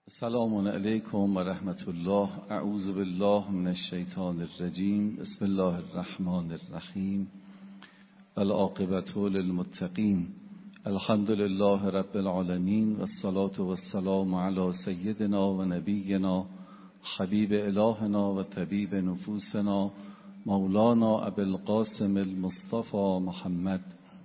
سلام علیکم و رحمت الله. اعوذ بالله من الشیطان الرجیم. بسم الله الرحمن الرحیم. العاقبة للمتقین. الحمد لله رب العالمین و الصلاة و السلام علی سیدنا و نبینا حبیب الهنا و طبیب نفوسنا مولانا ابی القاسم المصطفى محمد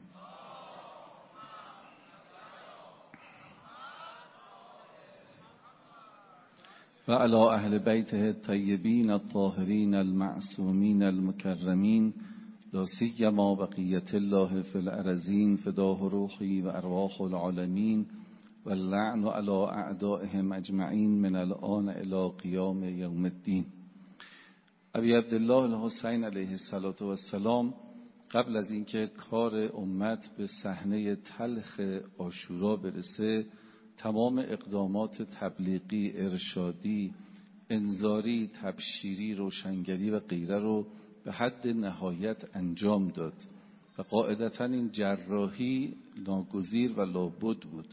و علی اهل بیته الطیبین الطاهرین المعصومین المکرمین لا سیما بقیة الله فی الارضین فداه روحی و ارواح العالمین و اللعن علی اعدائهم اجمعین من الآن الی قیام یوم الدین. ابی عبدالله الحسین علیه السلام قبل از اینکه کار امت به صحنه تلخ عاشورا برسه، تمام اقدامات تبلیغی، ارشادی، انذاری، تبشیری، روشنگری و غیره رو به حد نهایت انجام داد و قاعدتاً این جراحی ناگزیر و لابد بود.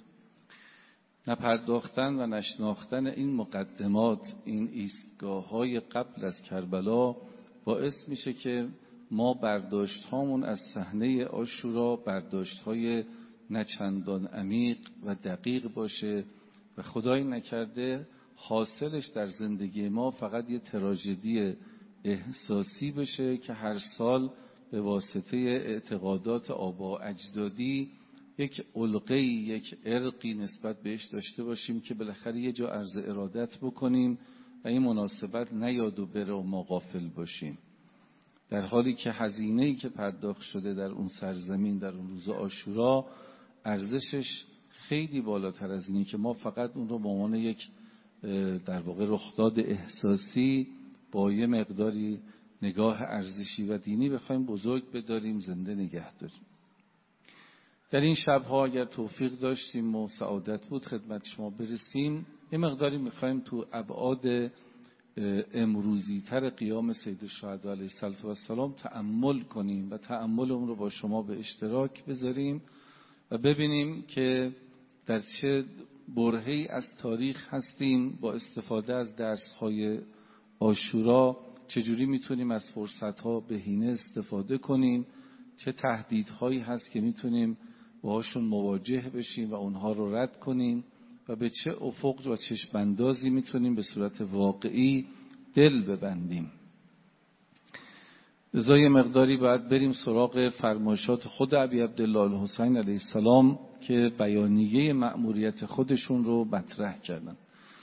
نپرداختن و نشناختن این مقدمات، این ایستگاه‌های قبل از کربلا باعث میشه که ما برداشت هامون از صحنه عاشورا برداشت‌های نچندان عمیق و دقیق باشه و خدای نکرده حاصلش در زندگی ما فقط یه تراژدی احساسی بشه که هر سال به واسطه اعتقادات آبا اجدادی یک علقه‌ای، یک ارقی نسبت بهش داشته باشیم که بالاخره یه جا عرض ارادت بکنیم و این مناسبت نیاد و بره و ما غافل باشیم، در حالی که هزینه‌ای که پرداخت شده در اون سرزمین در اون روز عاشورا ارزشش خیلی بالاتر از اینه که ما فقط اون رو به عنوان یک در واقع رخداد احساسی با یه مقداری نگاه ارزشی و دینی بخوایم بزرگ بداریم، زنده نگه داریم. در این شبها اگر توفیق داشتیم و سعادت بود خدمت شما برسیم، یه مقداری میخوایم تو ابعاد امروزی تر قیام سید الشهدا علیه السلام تأمل کنیم و تأمل اون رو با شما به اشتراک بذاریم و ببینیم که در چه برهه‌ای از تاریخ هستیم. با استفاده از درس‌های عاشورا چجوری میتونیم از فرصت‌ها بهینه استفاده کنیم، چه تهدیدهایی هست که میتونیم باهاشون مواجه بشیم و اونها رو رد کنیم و به چه افق و چشم اندازی میتونیم به صورت واقعی دل ببندیم. لذا یه مقداری باید بریم سراغ فرمایشات خود ابی عبدالله الحسین علیه السلام که بیانیه مأموریت خودشون رو مطرح کردن.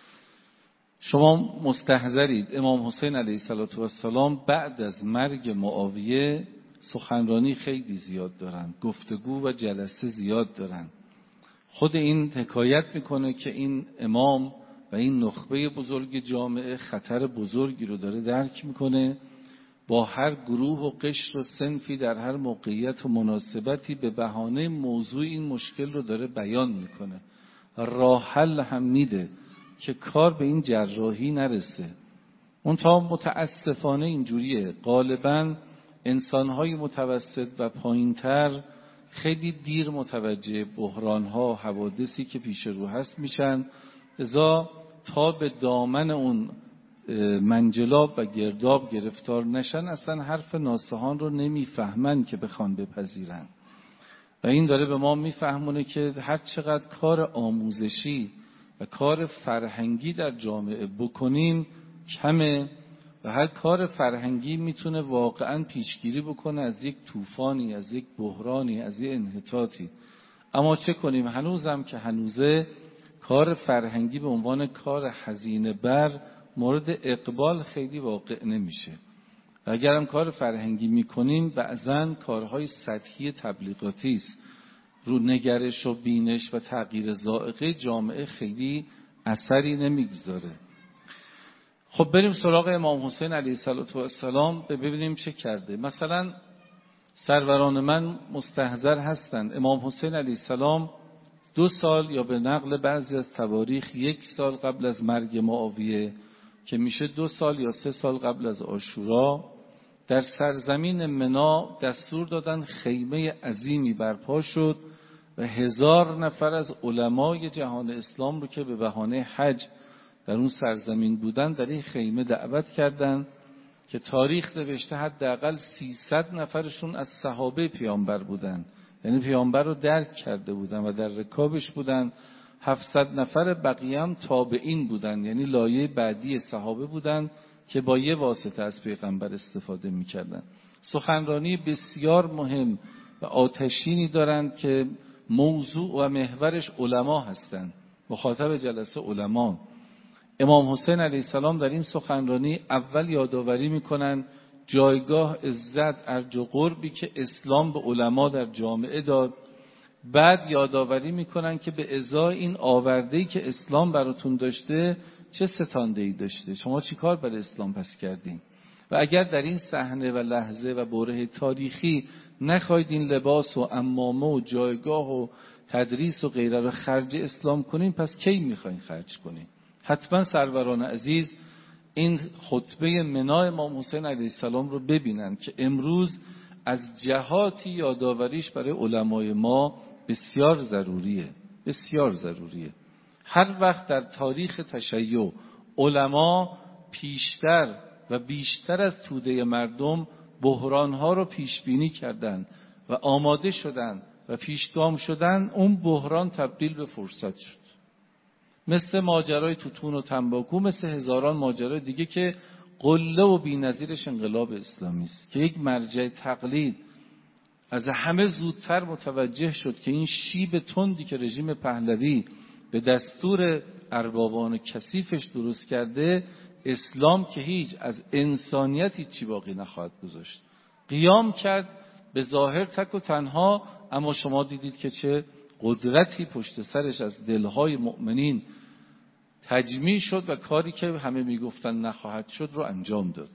شما مستحضرید امام حسین علیه السلام بعد از مرگ معاویه سخنرانی خیلی زیاد دارن، گفتگو و جلسه زیاد دارن. خود این حکایت میکنه که این امام و این نخبه بزرگ جامعه خطر بزرگی رو داره درک میکنه، با هر گروه و قشر و صنفی در هر موقعیت و مناسبتی به بهانه موضوع این مشکل رو داره بیان میکنه، راه حل هم میده که کار به این جراحی نرسه. منتها متاسفانه اینجوریه، غالباً انسانهای متوسط و پایینتر خیلی دیر متوجه بحرانها و حوادثی که پیش رو هست میشن، لذا تا به دامن اون منجلاب و گرداب گرفتار نشن اصلا حرف ناصحان رو نمیفهمن که بخوان بپذیرن و این داره به ما میفهمونه که هر چقدر کار آموزشی و کار فرهنگی در جامعه بکنیم کمه و هر کار فرهنگی میتونه واقعا پیشگیری بکنه از یک طوفانی، از یک بحرانی، از یک انحطاطی. اما چه کنیم؟ هنوزم که هنوزه کار فرهنگی به عنوان کار هزینه بر مورد اقبال خیلی واقع نمیشه. و اگرم کار فرهنگی میکنیم بعضن کارهای سطحی تبلیغاتی است، رو نگرش و بینش و تغییر ذائقه جامعه خیلی اثری نمیگذاره. خب بریم سراغ امام حسین علیه السلام ببینیم چه کرده. مثلا سروران من مستحضر هستند امام حسین علیه السلام 2 سال یا به نقل بعضی از تواریخ 1 سال قبل از مرگ معاویه که میشه 2 سال یا 3 سال قبل از عاشورا در سرزمین منا دستور دادن خیمه عظیمی برپا شد و 1000 نفر از علمای جهان اسلام رو که به بهانه حج در اون سرزمین بودن در این خیمه دعوت کردن که تاریخ نوشته حداقل 300 نفرشون از صحابه پیامبر بودن، یعنی پیامبر رو درک کرده بودن و در رکابش بودن. 700 نفر بقیه هم تابعین بودن، یعنی لایه بعدی صحابه بودن که با یه واسطه از پیغمبر استفاده می‌کردن. سخنرانی بسیار مهم و آتشینی دارند که موضوع و محورش علما هستند. مخاطب جلسه علما. امام حسین علیه السلام در این سخنرانی اول یادآوری می‌کنند جایگاه عزت ارج و قربی که اسلام به علما در جامعه داد. بعد یادآوری میکنن که به ازای این آورده‌ای که اسلام براتون داشته چه ستانده‌ای داشته، شما چی کار برای اسلام پس کردین. و اگر در این صحنه و لحظه و بره تاریخی نخواهید این لباس و عمامه و جایگاه و تدریس و غیره رو خرج اسلام کنین، پس کی میخواین خرج کنین؟ حتما سروران عزیز این خطبه منا امام حسین علیه السلام رو ببینن که امروز از جهاتی یادآوریش برای علمای ما بسیار ضروریه، بسیار ضروریه. هر وقت در تاریخ تشیع علما پیشتر و بیشتر از توده مردم بحرانها رو پیش بینی کردن و آماده شدن و پیشگام شدن، اون بحران تبدیل به فرصت شد. مثل ماجرای توتون و تنباکو، مثل هزاران ماجرای دیگه که قله و بی‌نظیرش انقلاب اسلامی است که یک مرجع تقلید از همه زودتر متوجه شد که این شیب تندی که رژیم پهلوی به دستور اربابان کثیفش درست کرده، اسلام که هیچ از انسانیت هیچی باقی نخواهد گذاشت. قیام کرد به ظاهر تک و تنها، اما شما دیدید که چه قدرتی پشت سرش از دلهای مؤمنین تجمیع شد و کاری که همه میگفتن نخواهد شد رو انجام داد.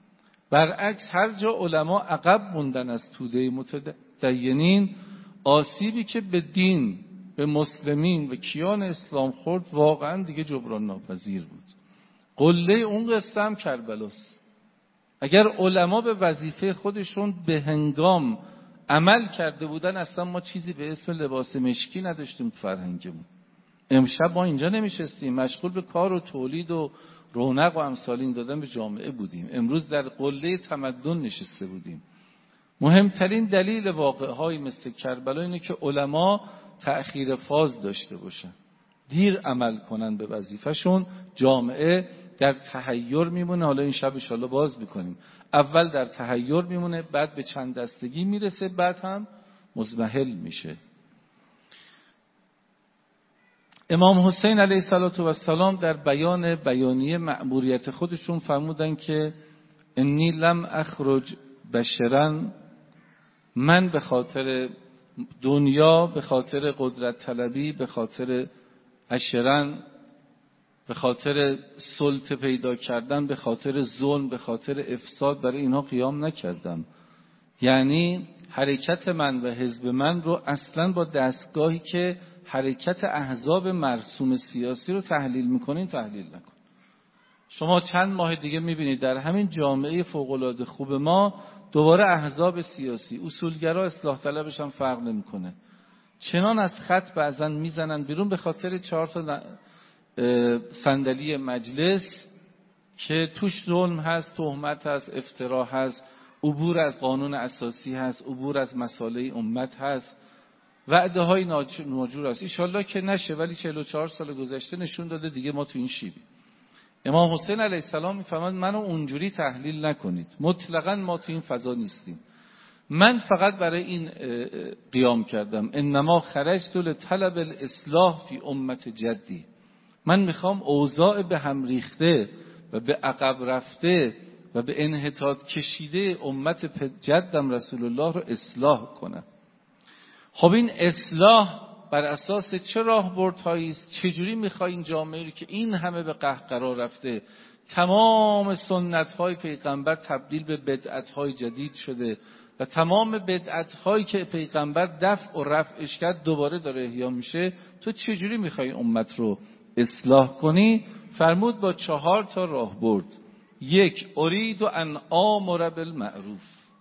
برعکس هر جا علما عقب موندن از توده متدینین، آسیبی که به دین، به مسلمین و کیان اسلام خورد واقعا دیگه جبران ناپذیر بود. قله اون قصه هم کربلاست. اگر علما به وظیفه خودشون به هنگام عمل کرده بودن، اصلا ما چیزی به اسم لباس مشکی نداشتیم تو فرهنگمون. امشب ما اینجا نمیشستیم مشغول به کار و تولید و رونق و امثال این دادن به جامعه بودیم. امروز در قله تمدن نشسته بودیم. مهمترین دلیل واقعهایی مثل کربلا اینه که علما تأخیر فاز داشته باشن، دیر عمل کنن به وظیفهشون. جامعه در تحیر میمونه. حالا این شب ان شاءالله باز میکنیم. اول در تحیر میمونه، بعد به چند دستگی میرسه، بعد هم مضمحل میشه. امام حسین علیه السلام در بیانیه مأموریت خودشون فرمودن که انی لم اخرج بشرا، من به خاطر دنیا، به خاطر قدرت طلبی، به خاطر عشرن، به خاطر سلطه پیدا کردن، به خاطر ظلم، به خاطر افساد برای اینها قیام نکردم. یعنی حرکت من و حزب من رو اصلا با دستگاهی که حرکت احزاب مرسوم سیاسی رو تحلیل میکنین تحلیل نکن. شما چند ماه دیگه میبینید در همین جامعه فوق‌العاده خوب ما دوباره احزاب سیاسی، اصولگرا اصلاح طلبش هم فرق نمیکنه، چنان از خط بعضن میزنن بیرون به خاطر 4 تا صندلی مجلس که توش ظلم هست، تهمت هست، افترا هست، عبور از قانون اساسی هست، عبور از مصالح امت هست، وعده های ناجور هست. انشالله که نشه، ولی 44 سال گذشته نشون داده دیگه ما تو این شیبیم. امام حسین علیه السلام میفهمد منو اونجوری تحلیل نکنید، مطلقاً ما تو این فضا نیستیم. من فقط برای این قیام کردم، انما خرجت لطلب الاصلاح فی امت جدی. من میخوام اوضاع به هم ریخته و به عقب رفته و به انحطاط کشیده امت جدم رسول الله رو اصلاح کنم. خب این اصلاح بر اساس چه راهبردهایی است؟ چجوری میخوای این جامعه رو که این همه به قهقرا رفته، تمام سنت‌های پیغمبر تبدیل به بدعت‌های جدید شده و تمام بدعت‌هایی که پیغمبر دفع و رفعش کرد دوباره داره احیا میشه، تو چجوری میخوای امت رو اصلاح کنی؟ فرمود با 4 تا راهبرد. 1 ارید ان آمر بالمعروف.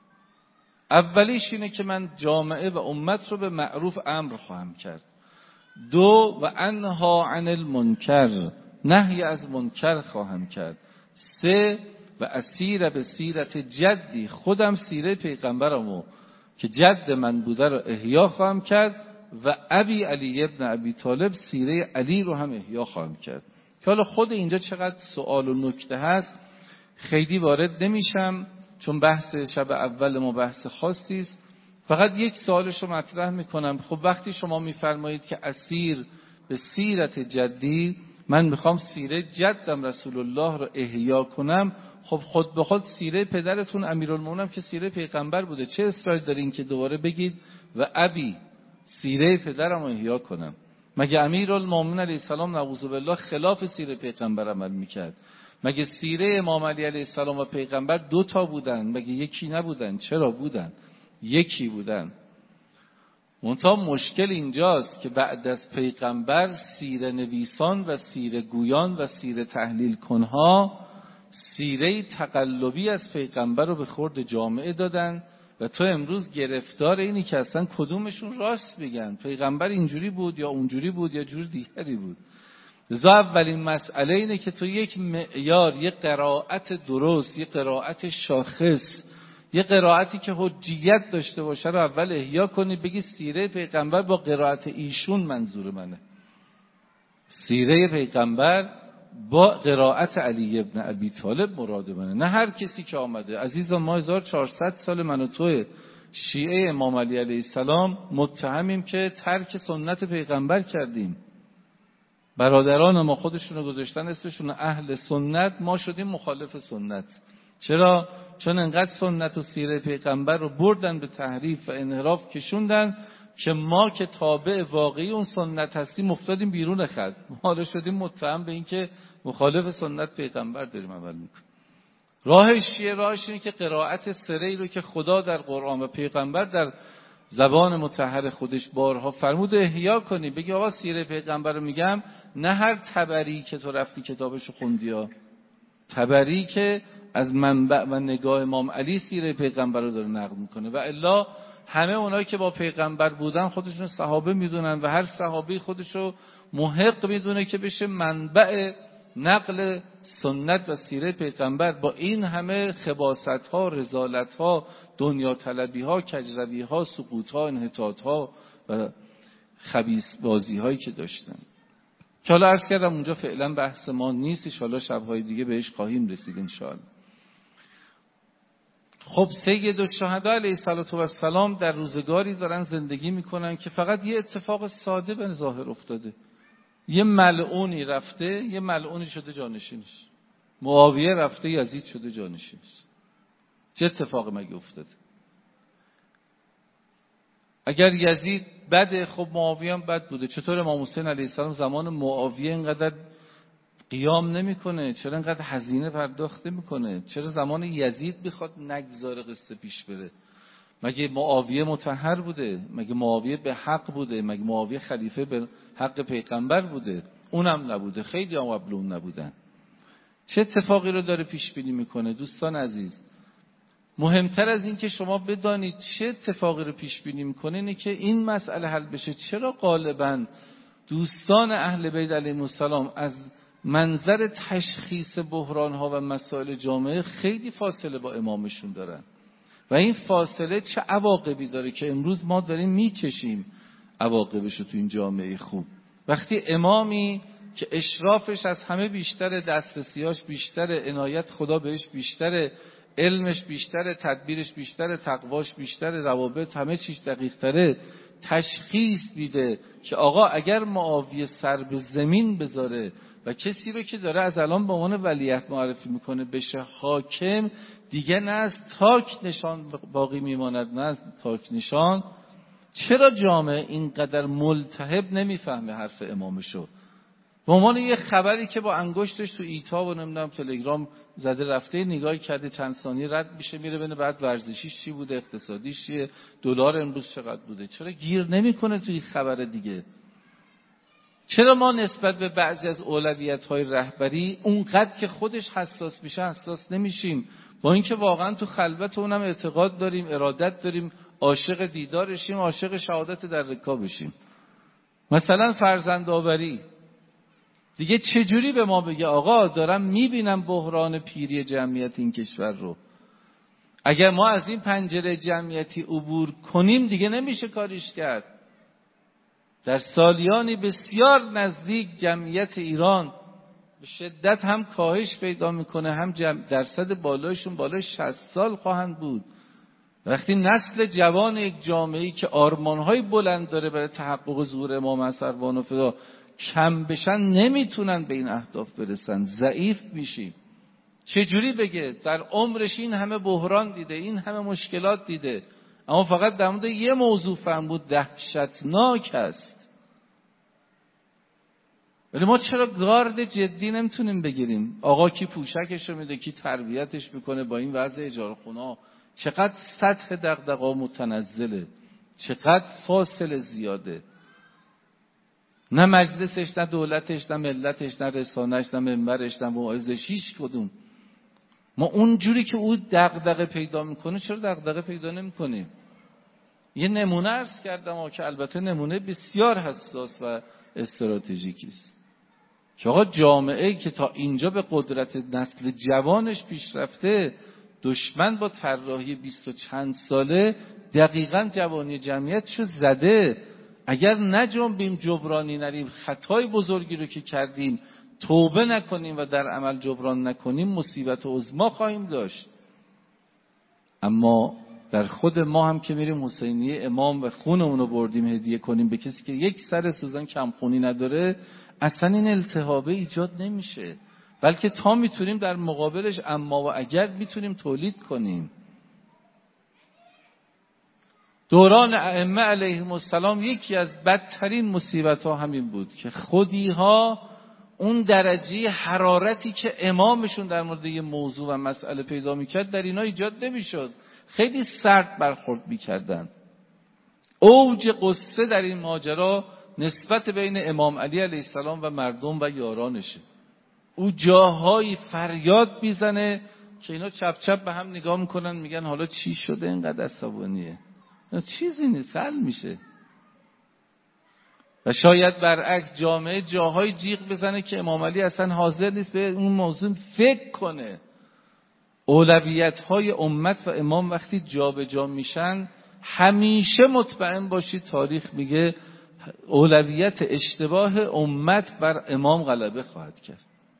اولیش اینه که من جامعه و امت رو به معروف امر خواهم کرد. 2 و انها عن المنکر. نهی از منکر خواهم کرد. 3 و اسیر به سیرت جدی، خودم سیره پیغمبرمو که جد من بوده رو احیا خواهم کرد و ابی علی ابن ابی طالب سیره علی رو هم احیا خواهم کرد. که حالا خود اینجا چقدر سوال و نکته هست خیلی وارد نمیشم، چون بحث شب اول ما بحث خاصی است. فقط یک سوالش رو مطرح میکنم. خب وقتی شما میفرمایید که اسیر به سیرت جدی، من میخوام سیره جدم رسول الله رو احیا کنم، خب خود به خود سیره پدرتون امیرالمومنین که سیره پیغمبر بوده، چه اصراری دارین که دوباره بگید و ابی سیره پدرم رو احیا کنم؟ مگه امیرالمومنین علیه السلام نعوذ بالله خلاف سیره پیغمبر عمل میکرد؟ مگه سیره امام علی علیه السلام و پیغمبر 2 تا بودن؟ مگه یکی نبودن؟ چرا بودن؟ یکی بودن. منتها مشکل اینجاست که بعد از پیغمبر سیره نویسان و سیره گویان و سیره تحلیل کنها سیره تقلبی از پیغمبر رو به خورد جامعه دادن و تو امروز گرفتار اینی که اصلا کدومشون راست بگن، پیغمبر اینجوری بود یا اونجوری بود یا جور دیگری بود. لذا اولین مسئله اینه که تو یک معیار، یک قرائت درست، یک قرائت شاخص، یک قرائتی که حجیت داشته باشه رو اول احیا کنی، بگی سیره پیغمبر با قرائت ایشون منظور منه. سیره پیغمبر با قرائت علی ابن ابی طالب مراد منه، نه هر کسی که آمده. عزیزان ما 1400 سال من و توی شیعه امام علی علیه السلام متهمیم که ترک سنت پیغمبر کردیم. برادران ما خودشون رو گذاشتن اسمشون اهل سنت، ما شدیم مخالف سنت. چرا؟ چون انقدر سنت و سیره پیغمبر رو بردن به تحریف و انحراف کشوندن که ما که تابع واقعی اون سنت هستیم افتادیم بیرون خط. ما رو شدیم متهم به این که مخالف سنت پیغمبر داریم عمل میکنیم. راهش چیه؟ راهش اینه که قرائت سری رو که خدا در قرآن و پیغمبر در زبان مطهر خودش بارها فرمود احیا کنی. بگی آقا سیره پیغمبر رو میگم، نه هر تبری که تو رفتی کتابشو خوندی ها، تبری که از منبع و نگاه امام علی سیره پیغمبر رو داره نقل میکنه. و الا همه اونایی که با پیغمبر بودن خودشون صحابه میدونن و هر صحابی خودشو محق میدونه که بشه منبع نقل سنت و سیره پیغمبر. با این همه خباثت ها، رذالت ها، دنیا طلبی ها، کجروی ها، سقوط ها، انحطاط ها و خبیث بازی هایی که داشتن، که حالا عرض کردم اونجا فعلا بحث ما نیست، ان شاءالله شب‌های دیگه بهش خواهیم رسید ان شاءالله. خب سید الشهدا علیه السلام در روزگاری دارن زندگی میکنن که فقط یه اتفاق ساده به ظاهر افتاده. یه ملعونی رفته، یه ملعونی شده جانشینش. معاویه رفته، یزید شده جانشینش. چه اتفاقی مگه افتاده؟ اگر یزید بده، خب معاویه هم بد بوده. چطور امام حسین علیه السلام زمان معاویه اینقدر قیام نمیکنه؟ چرا اینقدر هزینه پرداخت نمیکنه؟ چرا زمان یزید بخواد نگذاره قصه پیش بره؟ مگه معاویه مطهر بوده؟ مگه معاویه به حق بوده؟ مگه معاویه خلیفه به حق پیغمبر بوده؟ اونم نبوده، خیلی هم قبل اون نبودن. چه اتفاقی رو داره پیش بینی میکنه؟ دوستان عزیز، مهمتر از این که شما بدانید چه اتفاقی رو پیش بینی میکنه اینه که این مسئله حل بشه. چرا غالباً دوستان اهل بیت علیهم السلام از منظر تشخیص بحران ها و مسائل جامعه خیلی فاصله با امامشون دارن و این فاصله چه عواقبی داره که امروز ما داریم میچشیم عواقبش رو تو این جامعه خوب؟ وقتی امامی که اشرافش از همه بیشتر، دسترسیاش بیشتر، عنایت خدا بهش بیشتر، علمش بیشتر، تدبیرش بیشتر، تقواش بیشتر، روابط همه چیز دقیق تره، تشخیص میده که آقا اگر معاویه سر به زمین بذاره و کسی رو که داره از الان به عنوان ولیعهد معرفی میکنه بشه حاکم، دیگه نه از تاک نشان باقی میماند نه از تاک نشان. چرا جامعه اینقدر ملتهب نمیفهمه حرف امامشو؟ به عنوان یه خبری که با انگشتش تو ایتا و نمیدونم تلگرام زده رفته، نگاهی کرده چند ثانیه رد میشه میره ببینه بعد ورزشیش چی بوده، اقتصادیش چیه، دلار امروز چقدر بوده. چرا گیر نمیکنه توی خبر دیگه؟ چرا ما نسبت به بعضی از اولویت‌های رهبری اونقدر که خودش حساس میشه حساس نمیشیم، با اینکه واقعا تو خلوت اونم اعتقاد داریم، ارادت داریم، عاشق دیدارشیم، عاشق شهادت در رکاب بشیم؟ مثلا فرزند آوری، دیگه چجوری به ما بگه آقا دارم میبینم بحران پیری جمعیت این کشور رو، اگر ما از این پنجره جمعیتی عبور کنیم دیگه نمیشه کاریش کرد. در سالیانی بسیار نزدیک جمعیت ایران به شدت هم کاهش پیدا میکنه، هم درصد بالایشون بالای 60 سال خواهند بود. وقتی نسل جوان یک جامعه‌ای که آرمان‌های بلند داره برای تحقق ظهور امام اثروان و فدا کم بشن، نمیتونن به این اهداف برسن، ضعیف میشیم. چجوری بگه در عمرش این همه بحران دیده، این همه مشکلات دیده، اما فقط در مورد یه موضوع فهم بود دهشتناک است. ولی ما چرا گارد جدی نمیتونیم بگیریم؟ آقا کی پوشکش رو میده، کی تربیتش میکنه با این وضع اجاره خونه، چقدر سطح دغدغه‌ها متنزله، چقدر فاصله زیاده. نه مجلسش، نه دولتش، نه ملتش، نه رسانش، نه منبرش، نه واعظش، هیچ کدوم. ما اونجوری که او دغدغه پیدا میکنه چرا دغدغه پیدا نمیکنیم؟ یه نمونه عرض کردم که البته نمونه بسیار حساس و استراتژیکی است که آقا جامعه‌ای که تا اینجا به قدرت نسل جوانش پیشرفته، دشمن با طراحی 20 و چند ساله دقیقاً جوانی جمعیتشو زده. اگر نجنبیم، جبرانی نریم، خطای بزرگی رو که کردیم توبه نکنیم و در عمل جبران نکنیم، مصیبت عظما خواهیم داشت. اما در خود ما هم که میریم حسینیه امام و خون اونو بردیم هدیه کنیم به کسی که یک سر سوزن کمخونی نداره، اصلا این التهابه ایجاد نمیشه، بلکه تا میتونیم در مقابلش اما و اگر میتونیم تولید کنیم. دوران ائمه علیهم السلام یکی از بدترین مصیبت ها همین بود که خودی ها اون درجه حرارتی که امامشون در مورد یه موضوع و مسئله پیدا میکرد در اینا ایجاد نمیشد، خیلی سرد برخورد میکردن. اوج قصه در این ماجرا نسبت بین امام علی علیه السلام و مردم و یارانشه. او جاهایی فریاد میزنه که اینا چپ چپ به هم نگاه میکنن، میگن حالا چی شده اینقدر عصبانیه؟ چیزی نیست، حل میشه. و شاید برعکس جامعه جاهای جیغ بزنه که امام علی اصلا حاضر نیست به اون موضوع فکر کنه. اولویت‌های امت و امام وقتی جابجا میشن، همیشه مطمئن باشید تاریخ میگه اولویت اشتباه امت بر امام غلبه خواهد کرد.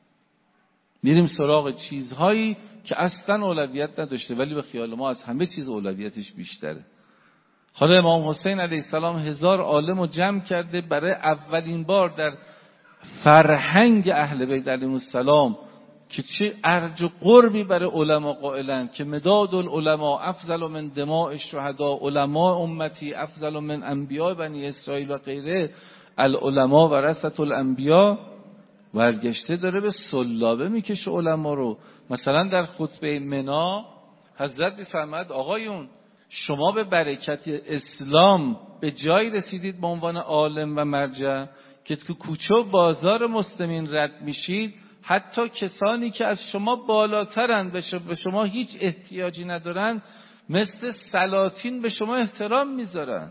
میریم سراغ چیزهایی که اصلا اولویت نداشته ولی به خیال ما از همه چیز اولویتش بیشتره. حالا امام حسین علیه السلام 1000 عالم رو جمع کرده برای اولین بار در فرهنگ اهل بیت علیهم السلام که چه ارج و قربی برای علما قائلند که مداد العلماء افضل من دماء الشهداء، علماء امتی افضل من انبیاء بنی اسرائیل و غیره، العلماء ورثة الانبیاء. ورگشته داره به سلابه میکشه علما رو. مثلا در خطبه منا حضرت میفرماد آقایون شما به برکت اسلام به جای رسیدید به عنوان عالم و مرجع که تو کوچه و بازار مسلمین رد میشید، حتی کسانی که از شما بالاترند به شما هیچ احتیاجی ندارن مثل سلاطین به شما احترام میذارن.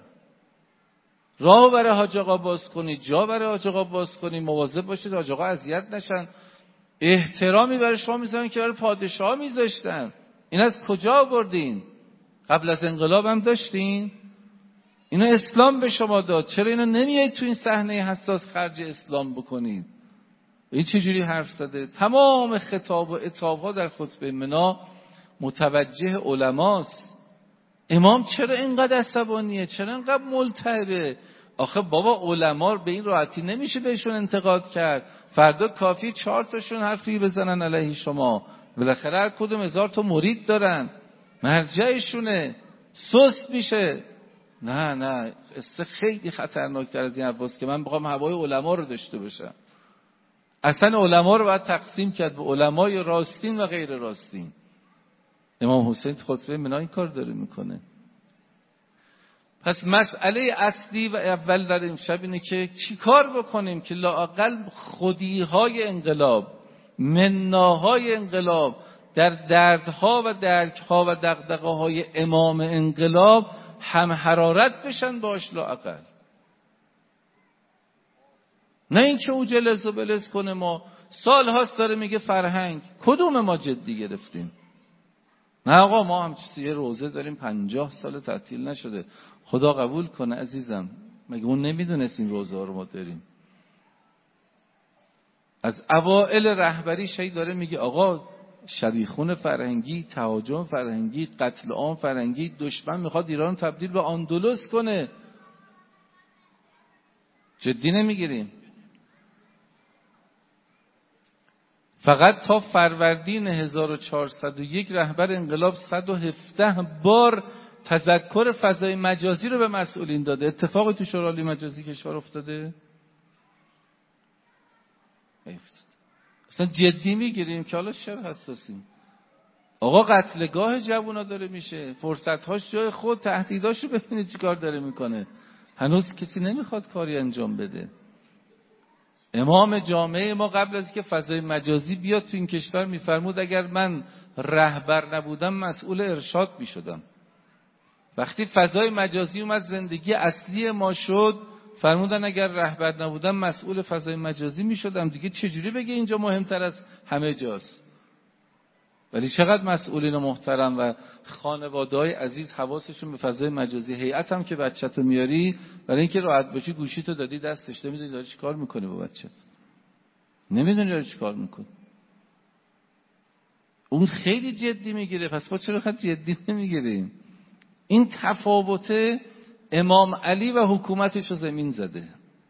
راه برای حاج آقا باز کنید، جا برای حاج آقا باز کنید، مواظب باشید حاج آقا اذیت نشن. احترامی برای شما میذارن که برای پادشاه میذاشتن. این از کجا آوردین؟ قبل از انقلاب هم داشتین؟ اینو اسلام به شما داد، چرا اینو نمیایید تو این صحنه حساس خرج اسلام بکنید؟ این چجوری حرف زده؟ تمام خطاب و عتاب‌ها در خطبه منا متوجه علماست. امام چرا اینقدر عصبانیه؟ چرا اینقدر ملتهبه؟ آخه بابا علما به این راحتی نمیشه بهشون انتقاد کرد. فردا کافی 4 تاشون حرفی بزنن علیه شما، بالاخره هر کدوم 1000 تا مرید دارن، مرجعشونه، سست میشه. نه قصه خیلی خطرناکتر از این حرفاست که من بخوام هوای علما رو داشته باشم. اصلا علما رو باید تقسیم کرد به علمای راستین و غیر راستین. امام حسین خطبه منا این کار داره میکنه. پس مسئله اصلی و اول در امشب اینه که چی کار بکنیم که لااقل خودیهای انقلاب، مناهای انقلاب در دردها و درکها و دغدغه‌های امام انقلاب هم حرارت بشن باش لااقل. نه اینکه او جلز و بلز کنه. ما سال هاست داره میگه فرهنگ، کدوم ما جدی گرفتیم؟ نه آقا ما هم یه روزه داریم 50 سال تعطیل نشده. خدا قبول کنه عزیزم، مگه اون نمیدونست این روزه ها رو ما داریم؟ از اوائل رهبری شهید داره میگه آقا شبیخون فرهنگی، تهاجم فرهنگی، قتل عام فرهنگی، دشمن میخواد ایران تبدیل به اندلس کنه. جدی نمیگیریم. فقط تا فروردین 1401 رهبر انقلاب 117 بار تذکر فضای مجازی رو به مسئولین داده. اتفاقی تو شورای عالی مجازی کشور افتاده؟ اصلا جدی میگیریم که حالا چرا حساسیم؟ آقا قتلگاه جوونا داره میشه، فرصت‌هاش جای خود، تهدیداشو ببینید چیکار داره میکنه. هنوز کسی نمیخواد کاری انجام بده. امام جامعه ما قبل از که فضای مجازی بیاد تو این کشور میفرمود اگر من رهبر نبودم مسئول ارشاد میشدم. وقتی فضای مجازی اومد زندگی اصلی ما شد، فرمودن اگر رهبر نبودم مسئول فضای مجازی میشدم. دیگه چجوری بگه اینجا مهمتر از همه جاست؟ ولی چقدر مسئولین محترم و خانواده‌های عزیز حواسشون به فضای مجازی. هیئت هم که بچه‌تو میاری برای اینکه راحت باشی گوشیتو دادی دستش، نمیدونی داره چیکار میکنه با بچه‌ت، نمیدونی داره چیکار میکنه. اون خیلی جدی میگیره، پس ما چرا خیلی جدی نمیگیریم؟ این تفاوت امام علی و حکومتش رو زمین زده.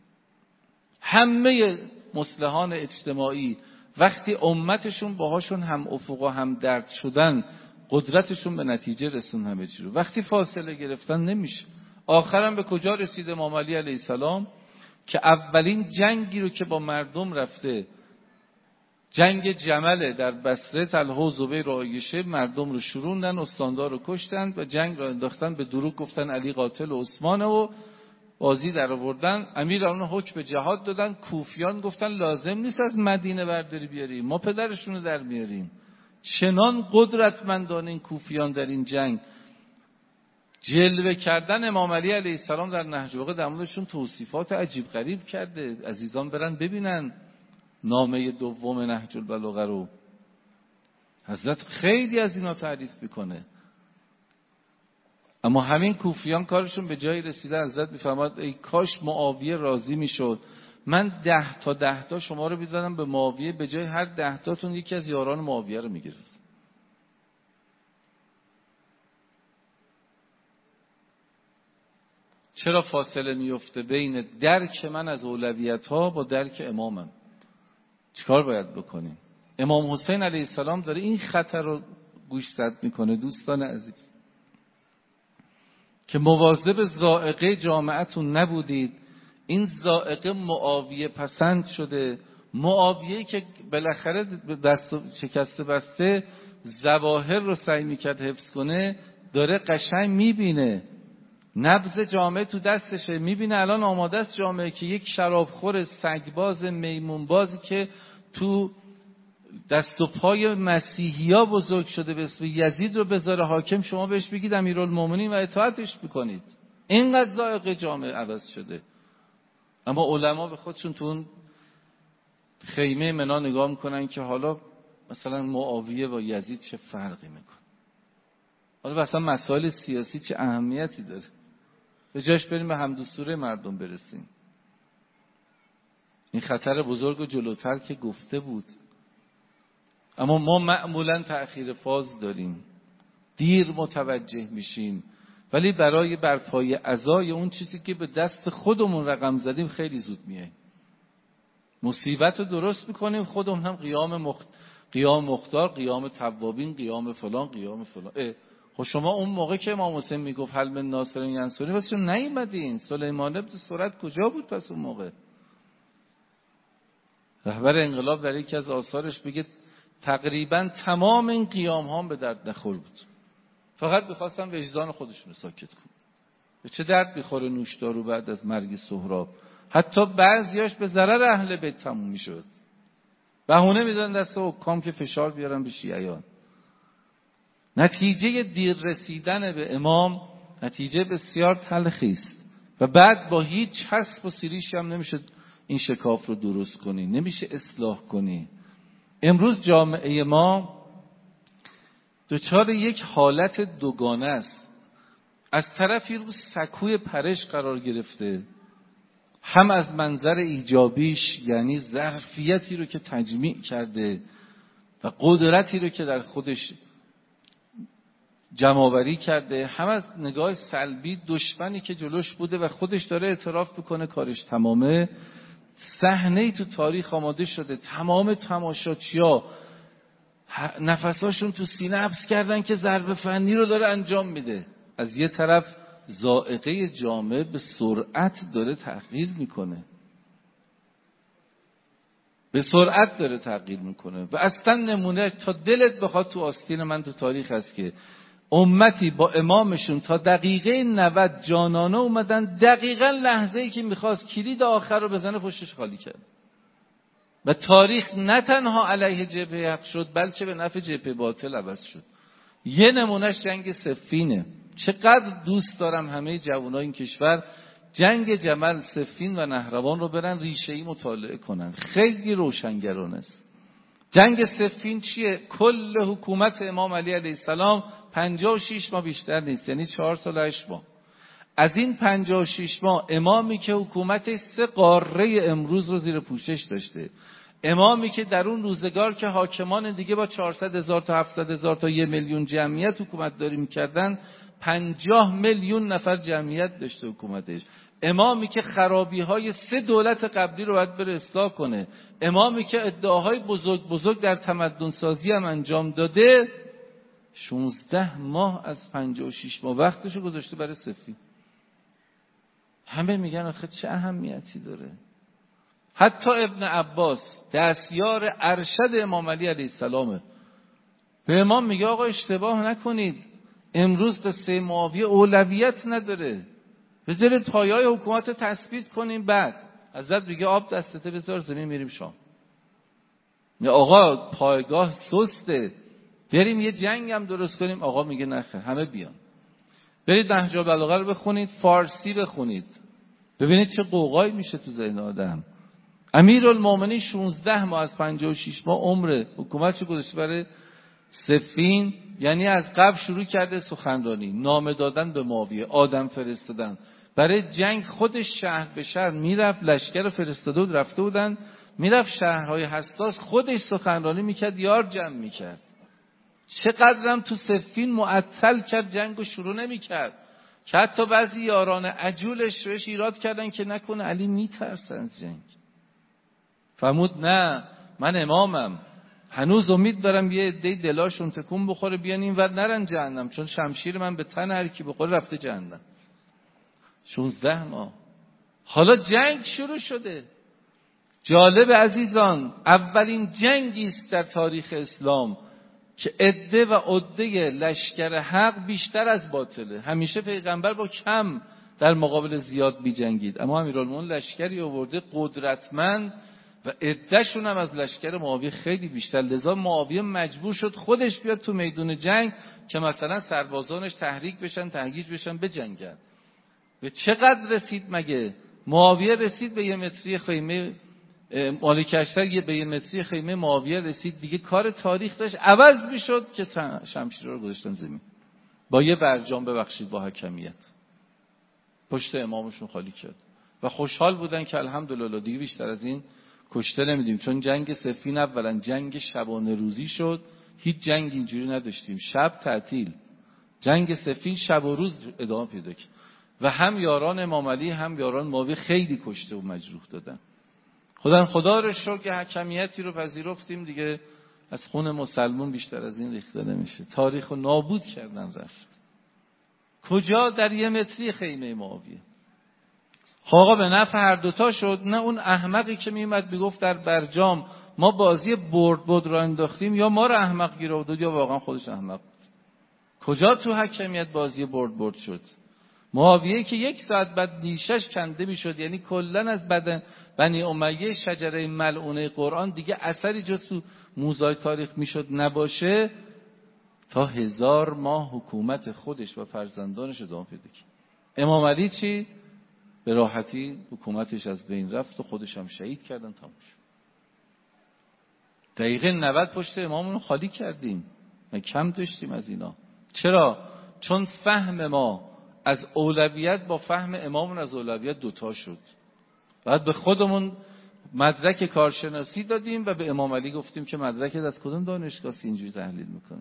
همه مصلحان اجتماعی وقتی امتشون باهاشون هم افق و هم درد شدن، قدرتشون به نتیجه رسون همه چی رو. وقتی فاصله گرفتن نمیشه. آخرم به کجا رسید امام علی علیه السلام؟ که اولین جنگی رو که با مردم رفته، جنگ جمل در بصره، طلحه و زبیر و عایشه مردم رو شوروندن، استاندار رو کشتن و جنگ رو انداختن به دروغ، گفتن علی قاتل عثمانه و بازی در آوردن. امیران حکم به جهاد دادن. کوفیان گفتن لازم نیست از مدینه برداری بیاریم، ما پدرشون رو در میاریم. چنان قدرتمندان این کوفیان در این جنگ جلوه کردن. امام علی علیه السلام در نهج البلاغه در موردشون توصیفات عجیب غریب کرده. عزیزان برن ببینن نامه دوم نهج البلاغه رو. حضرت خیلی از اینا تعریف میکنه. اما همین کوفیان کارشون به جایی رسیده حضرت میفرماد ای کاش معاویه راضی میشد، من 10 تا شما رو میدادم به معاویه، به جای هر 10 تاتون یکی از یاران معاویه رو میگرفت. چرا فاصله میفته بین درک من از اولویت ها با درک امامم؟ چیکار باید بکنیم؟ امام حسین علیه السلام داره این خطر رو گوشزد میکنه. دوستان عزیز که مواظب ذائقه جامعتون نبودید، این ذائقه معاویه پسند شده. معاویه که بالاخره دست شکسته بسته ظواهر رو سعی میکرد حفظ کنه، داره قشنگ میبینه نبض جامعه تو دستشه، میبینه الان آماده است جامعه که یک شرابخور سگباز میمونبازی که تو دست و پای مسیحیا بزرگ شده به اسم یزید رو بذاره حاکم، شما بهش بگید امیرالمومنین و اطاعتش بکنید. اینقدر ذائقه جامعه عوض شده. اما علما به خودشون تو اون خیمه منا نگاه میکنن که حالا مثلا معاویه با یزید چه فرقی میکنه، حالا مثلا مسائل سیاسی چه اهمیتی داره، به جاش بریم به همدستوری مردم برسیم. این خطر بزرگ و جلوتر که گفته بود. اما ما معمولا تأخیر فاز داریم، دیر متوجه میشیم، ولی برای برپای عزای اون چیزی که به دست خودمون رقم زدیم خیلی زود میاییم. مصیبت رو درست میکنیم، خودمون هم قیام مختار، قیام توابین، قیام فلان. خب شما اون موقع که امام حسین میگفت حل من ناصر ینصرنی واسه نیومدین؟ سلیمان بن سرد کجا بود پس اون موقع؟ رهبر انقلاب در یکی از آثارش بگه تقریبا تمام این قیام ها به درد نخور بود، فقط می‌خواستن وجدان خودشون رو ساکت کنن. به چه درد می‌خوره نوشدارو بعد از مرگ سهراب؟ حتی بعضیاش به ضرر اهل بیت تموم می‌شد. بهونه میدن دست حکام که فشار بیارن به شیعیان. نتیجه دیر رسیدن به امام نتیجه بسیار تلخی است و بعد با هیچ حسب و سیریشی هم نمیشه این شکاف رو درست کنی، نمیشه اصلاح کنی. امروز جامعه ما دچار یک حالت دوگانه است. از طرفی رو سکوی پرش قرار گرفته، هم از منظر ایجابیش یعنی ظرفیتی رو که تجمیع کرده و قدرتی رو که در خودش جمع‌آوری کرده، هم از نگاه سلبی دشمنی که جلوش بوده و خودش داره اعتراف بکنه کارش تمامه. صحنه‌ای تو تاریخ آماده شده، تمام تماشاچی‌ها نفساشون تو سینه حبس کردن که ضربه فنی رو داره انجام میده. از یه طرف ذائقه جامعه به سرعت داره تغییر میکنه، به سرعت داره تغییر میکنه و اصلا نمونه تا دلت بخواد تو آستین من تو تاریخ هست که امتی با امامشون تا دقیقه 90 جانانه اومدن، دقیقا لحظه‌ای که میخواست کلید آخر رو بزنه پشتش خالی کرد و تاریخ نه تنها علیه جبهه حق شد بلکه به نفع جبهه باطل عوض شد. یه نمونهش جنگ صفینه. چقدر دوست دارم همه جوانای این کشور جنگ جمل، صفین و نهروان رو برن ریشه‌ای مطالعه کنن، خیلی روشنگرانه است. جنگ صفین چیه؟ کل حکومت امام علی علیه السلام 56 ماه بیشتر نیست، یعنی 4 سال و 8 ماه. از این 56 ماه امامی که حکومت 3 قاره امروز رو زیر پوشش داشته، امامی که در اون روزگار که حاکمان دیگه با 400,000 تا 700,000 تا 1 میلیون جمعیت حکومت داری میکردن، 50 میلیون نفر جمعیت داشته حکومتش، امامی که خرابی‌های 3 دولت قبلی رو باید بره اصلاح کنه، امامی که ادعاهای بزرگ در تمدن سازی هم انجام داده، 16 ماه از 56 ماه وقتشو گذاشته برای صفی. همه میگن آخه چه اهمیتی داره؟ حتی ابن عباس دستیار ارشد امام علی علیه السلامه، به امام میگه آقا اشتباه نکنید، امروز قصه معاویه اولویت نداره، بذارید پایه‌های حکومت رو تثبیت کنیم، بعد حضرت میگه آب دستته بذار زمین میریم شام. یا آقا پایگاه سسته، بریم یه جنگ هم درست کنیم. آقا میگه نخیر، همه بیان، برید نهج البلاغه رو بخونید، فارسی بخونید، ببینید چه قوقایی میشه تو ذهن آدم. امیرالمومنین 16 ماه از 56 ماه عمر حکومتشو گذاشته برای صفین، یعنی از قبل شروع کرده سخنرانی، نامه دادن به معاویه، آدم فرستادن برای جنگ. خودش شهر به شهر میرفت، لشکر فرستاده بود، رفته بودن، میرفت شهرهای حساس خودش سخنرانی میکرد، یار جمع میکرد. چقدرم تو صفین معطل کرد، جنگو شروع نمیکرد که حتی بعضی یاران عجولش بهش ایراد کردن که نکنه علی میترسه از جنگ. فرمود نه، من امامم، هنوز امید دارم یه عده دلاشون تکون بخوره بیان اینور نرن جهنم، چون شمشیر من به تن هر کی بخوره رفته جهنم. 16 ماه حالا جنگ شروع شده. جالب عزیزان، اولین جنگی است در تاریخ اسلام که عده و عده لشکر حق بیشتر از باطله. همیشه پیغمبر با کم در مقابل زیاد بی جنگید، اما امیرالمومنین لشکری آورده قدرتمند و عده‌شون هم از لشکر معاویه خیلی بیشتر، لذا معاویه مجبور شد خودش بیاد تو میدون جنگ که مثلا سربازانش تحریک بشن، تهییج بشن، بجنگن. به چقدر رسید مگه؟ معاویه رسید به 1 متری خیمه مالک اشتر، به 1 متری خیمه معاویه رسید، دیگه کار تاریخ داشت عوض میشد که شمشیر رو گذاشتن زمین با یه برجام، ببخشید با حکمیت، پشت امامشون خالی کرد و خوشحال بودن که الحمدلله دیگه بیشتر از این کشته نمیدیم. چون جنگ صفین اولا جنگ شبانه روزی شد، هیچ جنگ اینجوری نداشتیم، شب تعطیل. جنگ صفین شب و روز ادامه پیدا کرد و هم یاران امام علی هم یاران معاویه خیلی کشته و مجروح دادن. خدا رو شکر که حکمیتی رو پذیرفتیم، دیگه از خون مسلمون بیشتر از این ریخته نمیشه. تاریخ رو نابود کردن رفت. کجا؟ در 1 متری خیمه معاویه. آقا به نفع هر دوتا شد. نه اون احمقی که میومد میگفت در برجام ما بازی برد را انداختیم، یا ما رو احمق گیر آورد، یا واقعا خودش احمق بود. کجا تو حکمیت بازی برد شد؟ معاویه که 1 ساعت بعد نیشش کنده میشد، یعنی کلا از بدن بنی امیه شجره ملعونه قرآن دیگه اثری جز تو موزای تاریخ میشد نباشه، تا 1000 ماه حکومت خودش و فرزندانش ادامه پیدا کرد. امام علی چی؟ به راحتی حکومتش از بین رفت و خودش هم شهید کردن. تموم شد. دقیقه 90 پشت امامونو خالی کردیم. ما کم داشتیم از اینا. چرا؟ چون فهم ما از اولویت با فهم امامون از اولویت دوتا شد. بعد به خودمون مدرک کارشناسی دادیم و به امام علی گفتیم که مدرکت از کدوم دانشگاه اینجوری تحلیل میکنه.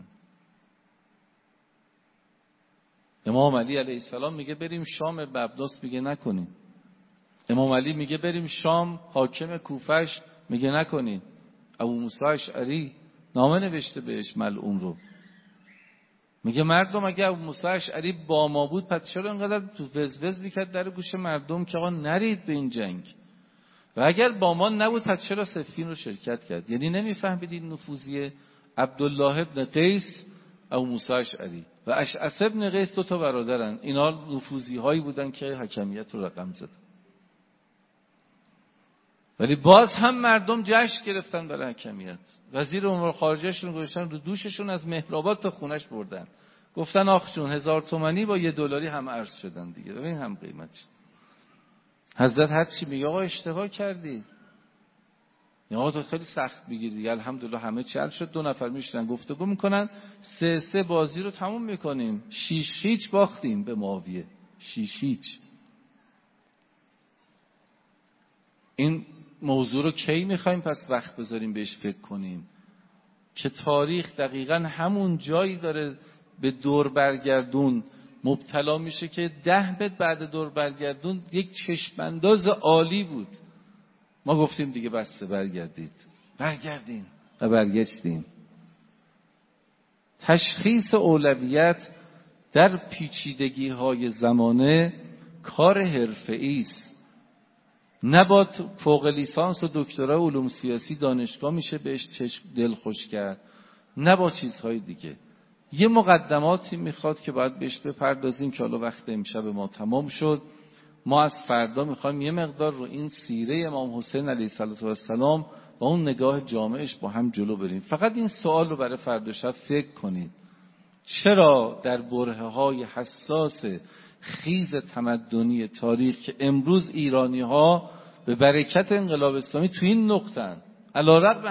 امام علی علیه السلام میگه بریم شام، عباس میگه نکنیم. امام علی میگه بریم شام، حاکم کوفهش میگه نکنیم. ابو موسی اشعری نامه نوشته بهش ملعون رو، میگه مردم اگه ابو موسی اشعری با ما بود پس چرا اینقدر تو وزوز میکرد در گوش مردم که آقا نرید به این جنگ، و اگر با ما نبود پس چرا صفین رو شرکت کرد؟ یعنی نمیفهمید این نفوذیه. عبدالله ابن قیس ابو موسی اشعری و اشعث ابن قیس دو تا برادرن، اینا نفوذی هایی بودن که حکمیت رو رقم زدن، ولی باز هم مردم جشن گرفتن برای حکمیت. وزیر امور خارجهشون گذاشتن رو دوششون، از مهرآباد تا خونش بردن، گفتن آخ جون 1000 تومانی با $1 هم ارز شدن دیگه، ببین هم قیمتش. حضرت هر چی میگه آقا اشتباه کردی، یا آقا تو خیلی سخت میگیری دیگه. الحمدلله همه چی حل شد. 2 نفر میشنن گفتگو میکنن، 3-3 بازی رو تموم میکنیم. 6-0 باختیم به معاویه، 6-0. این موضوع رو کی میخوایم پس وقت بذاریم بهش فکر کنیم که تاریخ دقیقاً همون جایی داره به دور برگردون مبتلا میشه که 10 متر بعد دور برگردون یک چشمانداز عالی بود. ما گفتیم دیگه بسته، برگردین و برگشتیم. تشخیص اولویت در پیچیدگی های زمانه کار حرفه‌ای است. نه با فوق لیسانس و دکترا علوم سیاسی دانشگاه میشه بهش چشم دل خوش کرد، نه با چیزهای دیگه. یه مقدماتی میخواد که باید بهش بپردازیم که حالا وقت امشب ما تمام شد. ما از فردا میخوایم یه مقدار رو این سیره امام حسین علیه السلام و اون نگاه جامعش با هم جلو بریم. فقط این سوال رو برای فردا شب فکر کنید: چرا در برهه‌های حساس خیز تمدنی تاریخ که امروز ایرانی‌ها به برکت انقلاب اسلامی تو این نقطه‌اند، علی‌رغم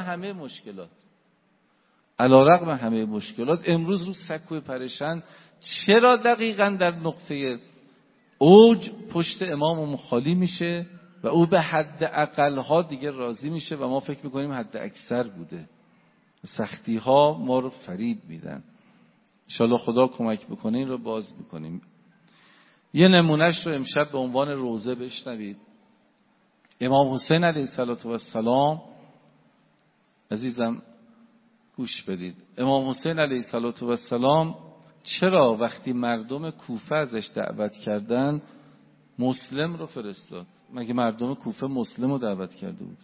همه مشکلات امروز رو سکوی پرشن، چرا دقیقاً در نقطه اوج پشت امام خالی میشه و او به حد اقل‌ها دیگه راضی میشه و ما فکر میکنیم حد اکثر بوده؟ سختی‌ها ما رو فریب میدن. انشالله خدا کمک بکنه این رو باز بکنیم. یه نمونهش رو امشب به عنوان روزه بشنوید. امام حسین علیه السلام، عزیزم گوش بدید، امام حسین علیه السلام چرا وقتی مردم کوفه ازش دعوت کردن مسلم رو فرستاد؟ مگه مردم کوفه مسلم رو دعوت کرده بود؟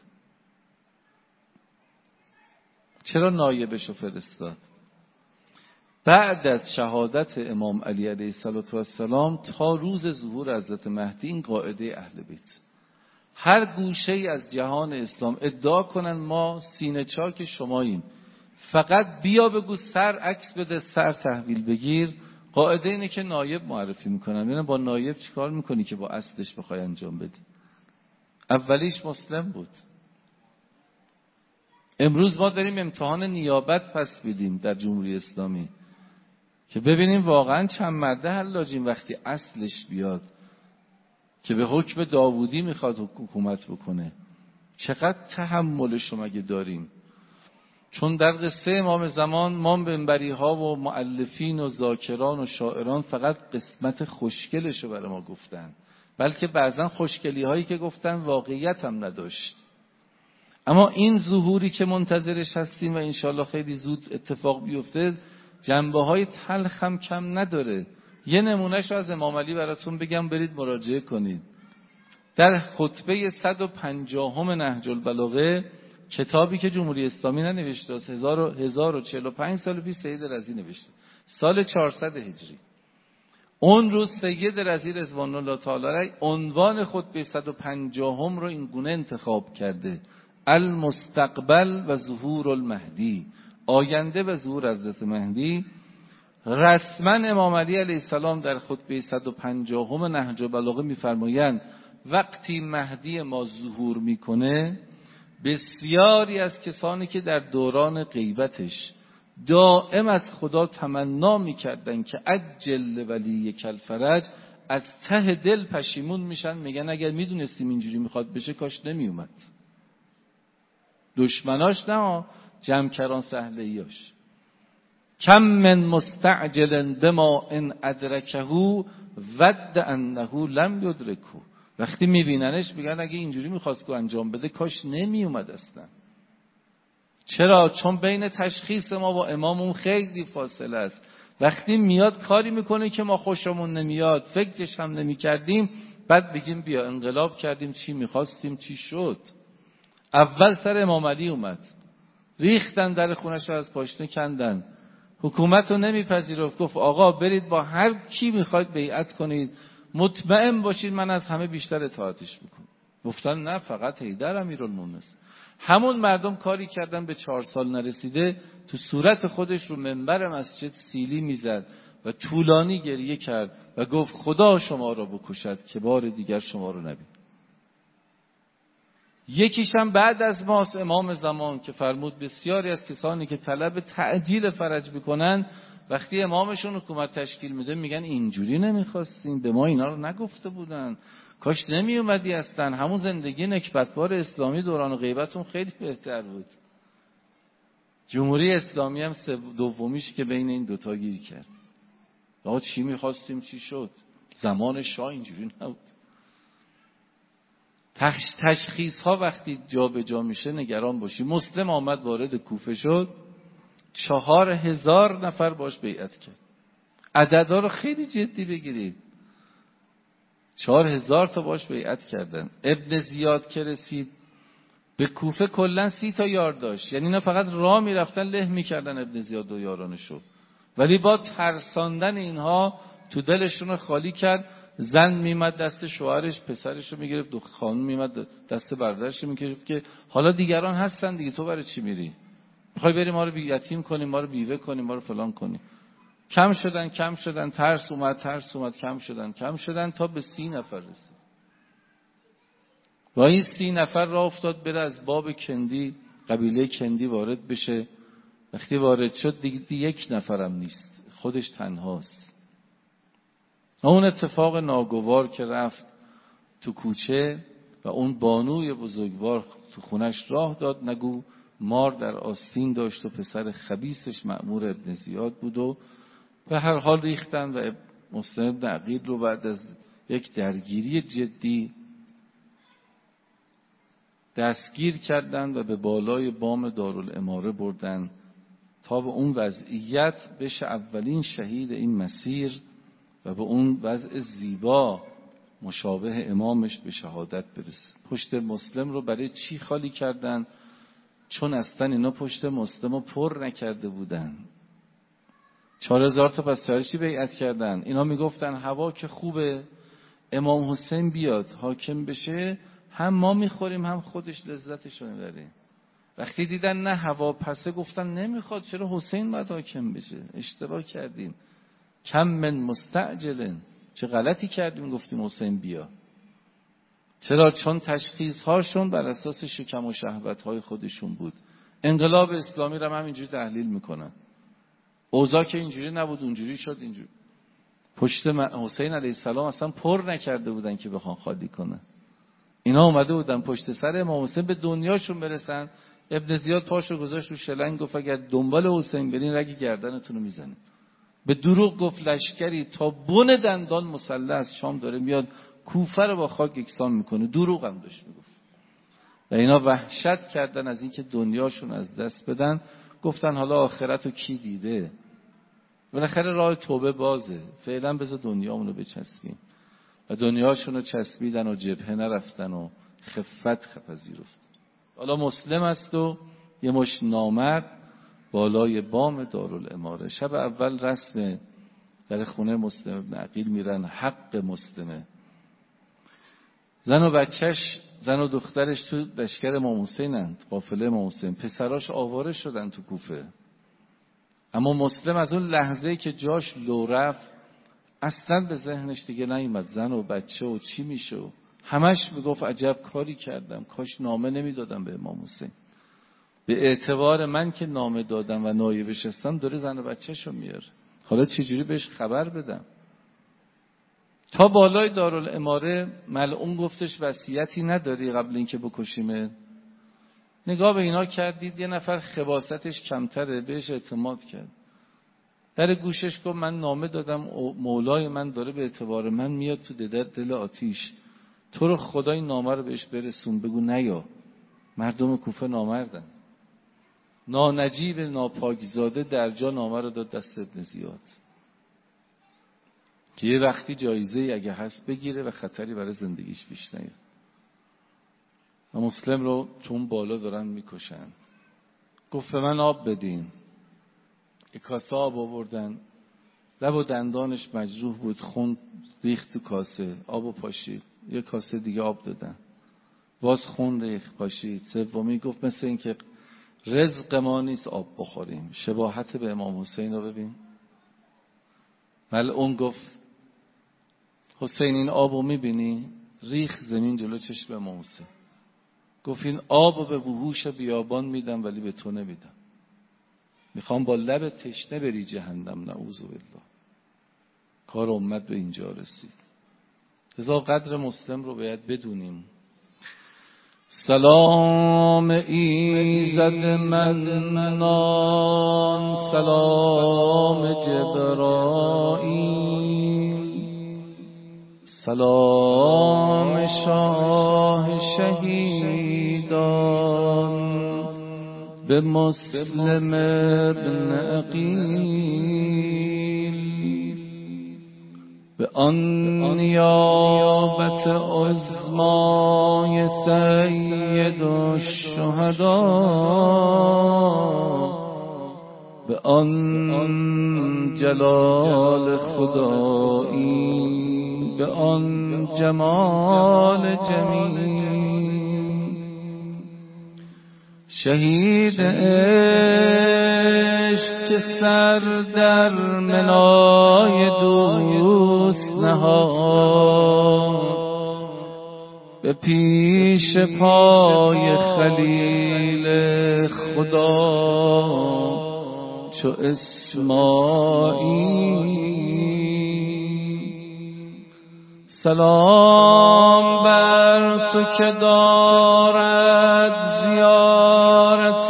چرا نایبش رو فرستاد؟ بعد از شهادت امام علی علیه السلام تا روز ظهور حضرت مهدی این قاعده اهل بیت، هر گوشه ای از جهان اسلام ادعا کنن ما سینه چاک شماییم، فقط بیا بگو سر عکس بده، سر تحویل بگیر. قاعده اینه که نایب معرفی میکنن. ببین با نایب چیکار میکنی که با اصلش بخوای انجام بدی؟ اولیش مسلم بود. امروز ما داریم امتحان نیابت پس بدیم در جمهوری اسلامی که ببینیم واقعا چند مرده حلاجیم وقتی اصلش بیاد که به حکم داوودی میخواد حکومت بکنه. چقدر تحملش رو مگه داریم؟ چون در قصه امام زمان ما منبری ها و مؤلفین و ذاکران و شاعران فقط قسمت خوشگلش رو برای ما گفتن، بلکه بعضا خوشگلی هایی که گفتن واقعیت هم نداشت. اما این ظهوری که منتظرش هستیم و انشالله خیلی زود اتفاق بیفته، جنبه های تلخ هم کم نداره. یه نمونهش از امام علی براتون بگم، برید مراجعه کنید. در خطبه 150 نهج البلاغه، کتابی که جمهوری اسلامی ننوشته، 1045 سال پیش سید رضی نوشته، سال 400 هجری. اون روز سید رضی رضوان الله تعالی علیه عنوان خطبه 150 رو این گونه انتخاب کرده: المستقبل و ظهور المهدی، آینده و ظهور حضرت مهدی. رسما امام علی علیه السلام در خطبه 150 نهج البلاغه میفرمایند: وقتی مهدی ما ظهور میکنه بسیاری از کسانی که در دوران غیبتش دائم از خدا تمنا میکردن که عجل ولی کالفرج، از ته دل پشیمون میشن، میگن اگر میدونستیم اینجوری میخواد بشه کاش نمیومد. دشمناش نه، جمکران سهله‌ایاش. کم من مستعجل بما ان ادرکه ود انه لم یدرکه. وقتی میبیننش میگن اگه اینجوری میخواست که انجام بده کاش نمیومد اصلا. چرا؟ چون بین تشخیص ما با امامون خیلی فاصله است. وقتی میاد کاری میکنه که ما خوشمون نمیاد، فکرش هم نمیکردیم، بعد بگیم بیا انقلاب کردیم، چی میخواستیم چی شد. اول سر امام علی اومد، ریختن در خونش رو از پاشنه کندن، حکومت رو نمیپذیرفت، گفت آقا برید با هر کی میخواید بیعت کنید، مطمئن باشید من از همه بیشتر اطاعتش میکنم. گفتن نه فقط حیدر امیرالمومنین. همون مردم کاری کردن به 4 سال نرسیده، تو صورت خودش رو منبر مسجد سیلی میزد و طولانی گریه کرد و گفت خدا شما را بکشد که بار دیگر شما رو نبین. یکیش هم بعد از ماست، امام زمان، که فرمود بسیاری از کسانی که طلب تعجیل فرج میکنن وقتی امامشون حکومت تشکیل میده میگن اینجوری نمیخواستیم، به ما اینا رو نگفته بودن، کاش نمی اومدی هستن. همون زندگی نکبتبار اسلامی دوران غیبتون خیلی بهتر بود. جمهوری اسلامی هم دومیش که بین این دوتا گیر کرد. آقا چی میخواستیم چی شد؟ زمان شاه اینجوری نبود. تشخیص ها وقتی جا به جا میشه نگران باشی. مسلم آمد وارد کوفه شد، 4000 نفر باش بیعت کرد. عددا رو خیلی جدی بگیرید، 4000 تا باش بیعت کردن. ابن زیاد که رسید به کوفه کلن 30 تا یار داشت، یعنی اینا فقط راه میرفتن له میکردن ابن زیاد و یارانشو، ولی با ترساندن اینها تو دلشون خالی کرد. زن میمد دست شوهرش، پسرش رو میگرفت، دو خانم میمد دست برادرش رو میگرفت که حالا دیگران هستن دیگه، تو برای چی میری؟ میخوای بریم ما رو یتیم کنیم، ما رو بیوه کنیم، ما رو فلان کنیم. کم شدن، ترس اومد، کم شدن تا به 30 نفر رسید. و این 30 نفر راه افتاد بره از باب کندی، قبیله کندی وارد بشه. وقتی وارد شد دیگه 1 نفرم نیست، خودش تنهاست. اون اتفاق ناگوار که رفت تو کوچه و اون بانوی بزرگوار تو خونش راه داد، نگو مار در آستین داشت و پسر خبیثش مأمور ابن زیاد بود و به هر حال ریختن و مسلم ابن عقیل رو بعد از یک درگیری جدی دستگیر کردن و به بالای بام دارالاماره بردن تا به اون وضعیت بشه اولین شهید این مسیر و به اون وضع زیبا مشابه امامش به شهادت برسه. پشت مسلم رو برای چی خالی کردن؟ چون اصلا اینا پشت مسلم رو پر نکرده بودن. 4000 تا پس چارشی بیعت کردن. اینا میگفتن هوا که خوبه، امام حسین بیاد حاکم بشه، هم ما میخوریم هم خودش لذتش رو میبره. وقتی دیدن نه هوا پسه، گفتن نمیخواد، چرا حسین باید حاکم بشه؟ اشتباه کردیم. کم من مستعجلن، چه غلطی کردیم گفتیم حسین بیا. چرا؟ چون تشخیص هاشون بر اساس شکم و شهوت های خودشون بود. انقلاب اسلامی رو هم اینجوری تحلیل میکنن. اوضاع که اینجوری نبود اونجوری شد اینجوری. پشت حسین علیه السلام اصلا پر نکرده بودن که بخوان خالی کنن. اینا اومده بودن پشت سر امام حسین به دنیاشون برسن. ابن زیاد پاشو گذاشت رو شلنگ، گفت اگر دنبال حسین برین رگ گردنتون رو میزنه. به دروغ گفت لشکری تا بن دندان مسلح از شام داره میاد کوفه رو با خاک یکسان میکنه. دروغ هم داشت میگفت. و اینا وحشت کردن از اینکه دنیاشون از دست بدن. گفتن حالا آخرت رو کی دیده؟ بالاخره راه توبه بازه، فعلا بذار دنیامونو بچسبیم. و دنیاشون رو چسبیدن و جبهه نرفتن و خفت پذیرفت. حالا مسلم است و یه مش نامرد بالای بام دارالاماره. شب اول رسم در خونه مسلم ابن عقیل میرن، حق مسلمه. زن و بچهش، زن و دخترش تو لشکر امام حسینند، قافله امام حسین. پسراش آواره شدن تو کوفه. اما مسلم از اون لحظه‌ای که جاش لو رفت اصلا به ذهنش دیگه نیومد زن و بچه و چی میشه. همش میگفت عجب کاری کردم، کاش نامه نمیدادم به امام حسین. به اعتبار من که نامه دادم و نایبش هستم داره زن و بچه‌شو میاره، حالا چجوری بهش خبر بدم؟ تا بالای دارالاماره ملعون گفتش وصیتی نداری قبل اینکه بکشیمه؟ نگاه به اینا کردید، یه نفر خباثتش کمتره بهش اعتماد کرد. در گوشش گفت من نامه دادم، مولای من داره به اعتبار من میاد تو دل آتیش، تو رو خدا این نامه رو بهش برسون، بگو نیا. مردم کوفه نامردن. نانجیب ناپاکزاده در جا نامه رو داد دست ابن زیاد که یه وقتی جایزه اگه هست بگیره و خطری برای زندگیش پیش نیاد. و مسلم رو چون بالا دارن میکشن. گفت به من آب بدین. یک کاسه آب آوردن، لب و دندانش مجروح بود، خون ریخت تو کاسه، آب پاشید. یک کاسه دیگه آب دادن، باز خون ریخت پاشید. سومی گفت مثل این که رزق ما نیست آب بخوریم. شباهت به امام حسین رو ببین. ملعون گفت حسین این آب رو میبینی؟ ریخ زمین جلو چشم امام حسین. گفت این آب رو به وحوش بیابان میدم ولی به تو نمیدم. میخوام با لب تشنه بری جهنم، نعوذ بالله. کار امت به اینجا رسید. لذا قدر مسلم رو باید بدونیم. سلام ایزد منان، سلام جبرائیل، سلام شاه شهیدان، به مسلم ابن عقیل، به آن نیابت عظمای سید الشهدا، به آن جلال خدایی، به آن جمال جمیل، شهید عشق که سر در منای دوست نهاد، به پیش پای خلیل خدا چو اسماعیل. سلام بر تو که دارد زیارت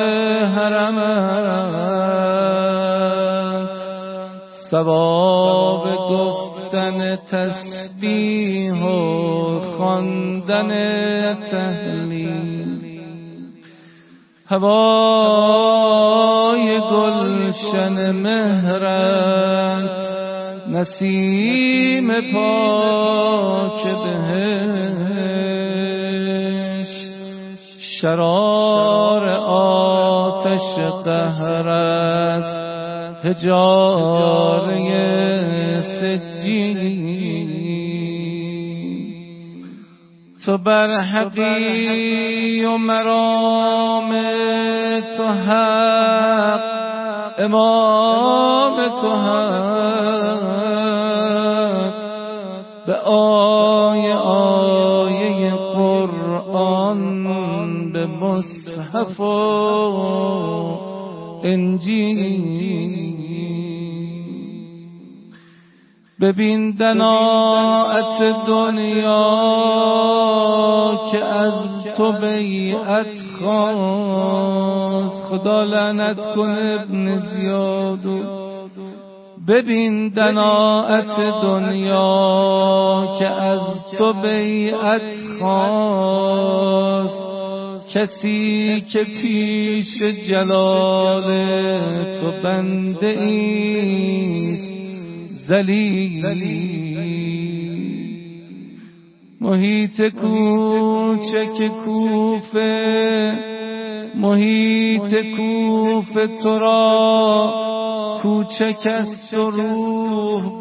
حرمت، ثواب گفتن تسبیح و خواندن تهلیل، هوای گلشن مهرت، نسیم پاک بهشت، شرار آتش قهرت، حجاره سجین. تو بر حقی و مرام تو حق، امام تو حق، به آیه قرآن، به مصحف و انجیل. ببین دناعت دنیا که از تو بیعت خواست، خدا لعنت کن ابن زیادو. ببین دناعت دنیا که از تو بیعت خواست، کسی که پیش جلال تو بنده ایست ذلیل. محیط کوچک کوفه، محیط کوفه تو را کوچک است و روح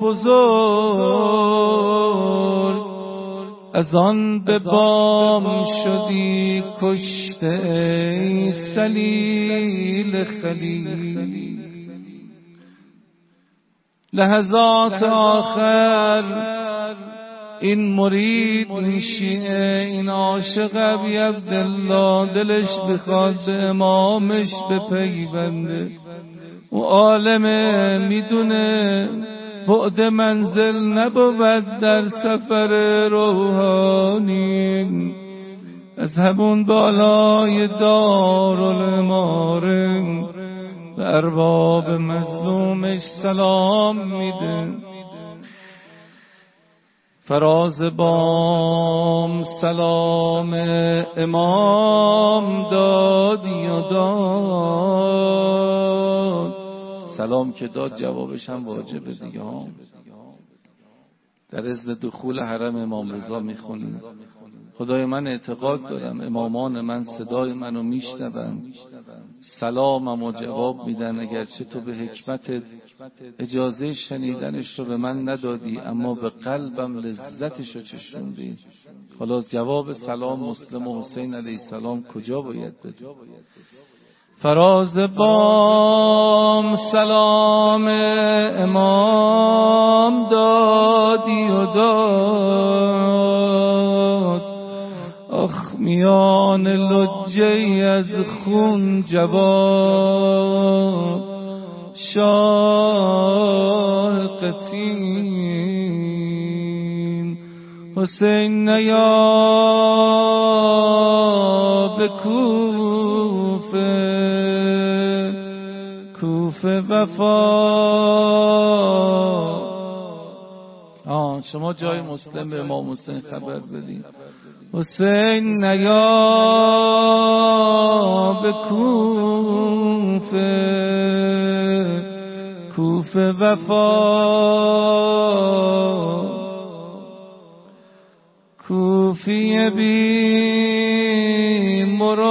بزرگ، از آن به بام شدی کشته ای سلیل خلیل. لحظات آخر این مرید، این شیعه، این عاشق ابی عبدالله دلش بخواد به امامش بپیونده. و عالمه میدونه بعد منزل نبود در سفر روحانی، از همون بالای دارالاماره به ارباب مظلومش سلام میده. فراز بام سلام امام دادی و داد، سلام که داد جوابش هم واجبه دیگه ها. در اذن دخول حرم امام رضا میخونیم خدای من اعتقاد دارم امامان من صدای منو میشنون، سلامم و جواب میدن، اگرچه تو به حکمتت اجازه شنیدنش رو به من ندادی اما به قلبم لذتش رو چشوندی. حالا جواب سلام مسلم و حسین علیه السلام کجا باید بده؟ فراز بام سلام امام دادی و داد، آخ میان لجه‌ای از خون جواب، شاه قتیم حسین نیا به کوفه، کوفه وفا. شما جای مسلم به امام حسین خبر بدین، حسین نیا به کوفه، کوفه وفا. کوفی بی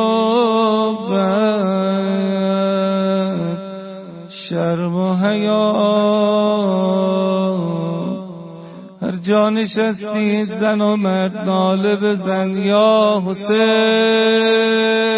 مروت شرم و حیا، هر جا نشستی زن و مرد ناله بزن یا حسین